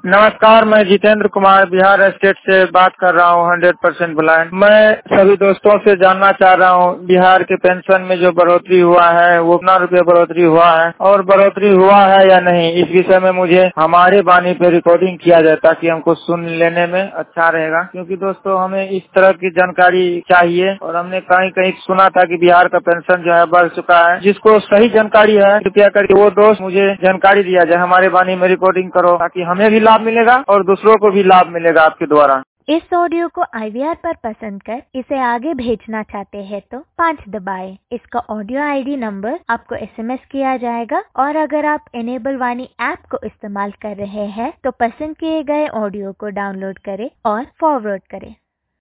नमस्कार, मैं जितेंद्र कुमार बिहार स्टेट से बात कर रहा हूँ 100% ब्लाइंड। मैं सभी दोस्तों से जानना चाह रहा हूँ बिहार के पेंशन में जो बढ़ोतरी हुआ है वो कितना रुपये बढ़ोतरी हुआ है और बढ़ोतरी हुआ है या नहीं। इस विषय में मुझे हमारे वाणी पे रिकॉर्डिंग किया जाए ताकि हमको सुन लेने में अच्छा रहेगा, क्योंकि दोस्तों हमें इस तरह की जानकारी चाहिए और हमने कहीं कहीं सुना था कि बिहार का पेंशन जो है बढ़ चुका है। जिसको सही जानकारी है कृपया करके वो दोस्त मुझे जानकारी दिया जाए, हमारे वाणी में रिकॉर्डिंग करो ताकि हमें भी लाभ मिलेगा और दूसरों को भी लाभ मिलेगा आपके द्वारा। इस ऑडियो को IVR पर पसंद कर इसे आगे भेजना चाहते हैं तो 5 दबाएं। इसका ऑडियो ID नंबर आपको SMS किया जाएगा और अगर आप इनेबल वाणी ऐप को इस्तेमाल कर रहे हैं तो पसंद किए गए ऑडियो को डाउनलोड करें और फॉरवर्ड करें।